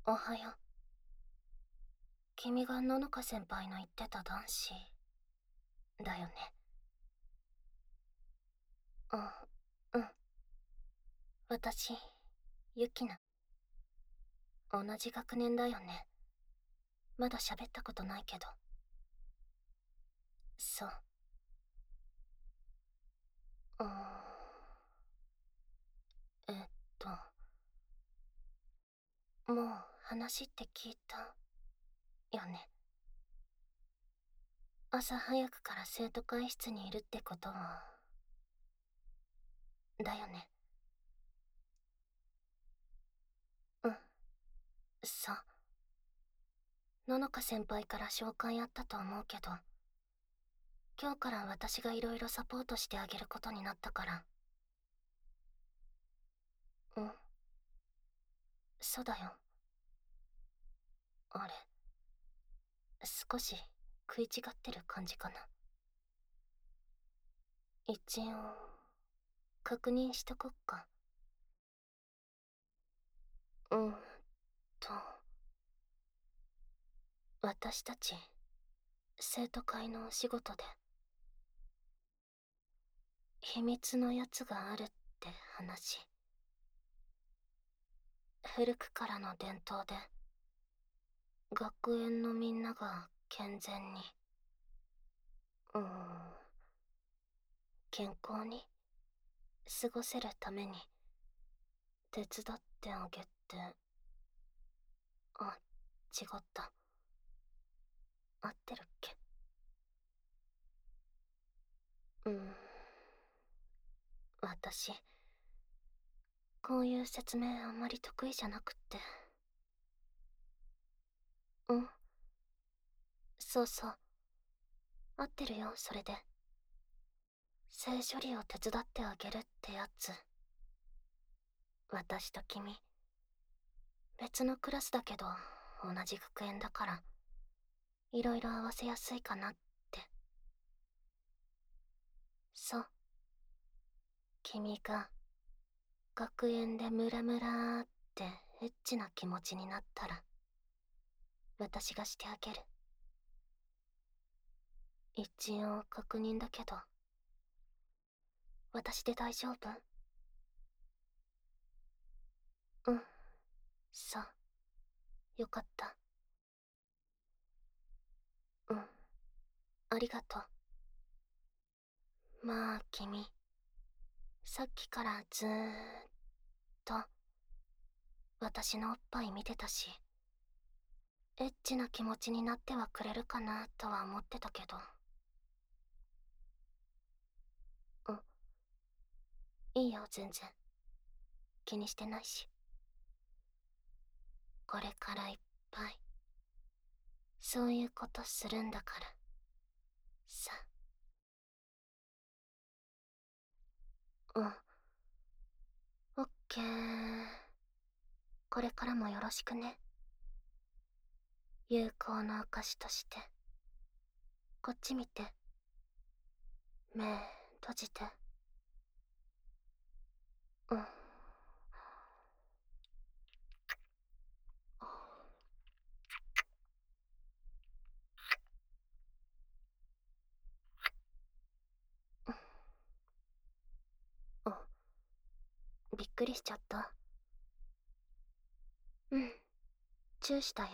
おはよう。君がののか先輩の言ってた男子だよね。あ、うん。私、ユキナ。同じ学年だよね。まだ喋ったことないけど。そう。うーん。えっと、もう話って聞いたよね。朝早くから生徒会室にいるってことは、だよね。うん、そう。ののか先輩から紹介あったと思うけど、今日から私がいろいろサポートしてあげることになったから。うん、そうだよ。あれ、少し食い違ってる感じかな。一応、確認しとこっか。うんと、私たち、生徒会のお仕事で、秘密のやつがあるって話。古くからの伝統で、学園のみんなが健全に、うーん、健康に過ごせるために、手伝ってあげて、あ、違った。合ってるっけ？うん。私、こういう説明あんまり得意じゃなくって。うん、そうそう。合ってるよ、それで。性処理を手伝ってあげるってやつ。私と君、別のクラスだけど、同じ学園だから、いろいろ合わせやすいかなって。そう。君が、学園でムラムラってエッチな気持ちになったら、私がしてあげる。一応確認だけど、私で大丈夫？うん、そう。よかった。うん、ありがとう。まあ、君、さっきからずーっと、私のおっぱい見てたし、エッチな気持ちになってはくれるかなとは思ってたけど。うん、いいよ、全然。気にしてないし。これからいっぱい、そういうことするんだから。さ。うん、オッケー。これからもよろしくね。友好の証として。こっち見て。目閉じて。うん。うん、びっくりしちゃった。うん、チューしたよ。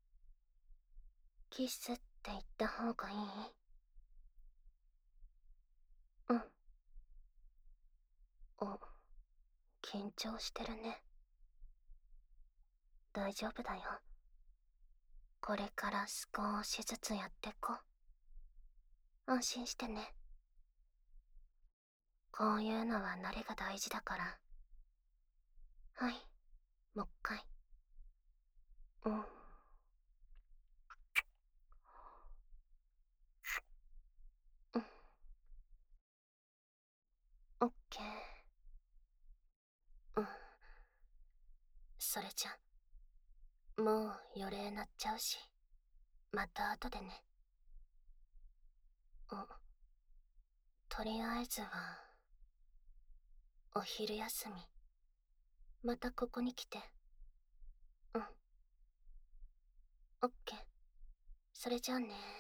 キスって言った方がいい？うん。お、緊張してるね。大丈夫だよ。これから少しずつやってこう。安心してね。こういうのは慣れが大事だから。はい、もう一回。うん。うん、オッケー。うん。それじゃ、もう予礼なっちゃうし、また後でね。うん。とりあえずは、お昼休み、またここに来て。うん。 オッケー。それじゃあね。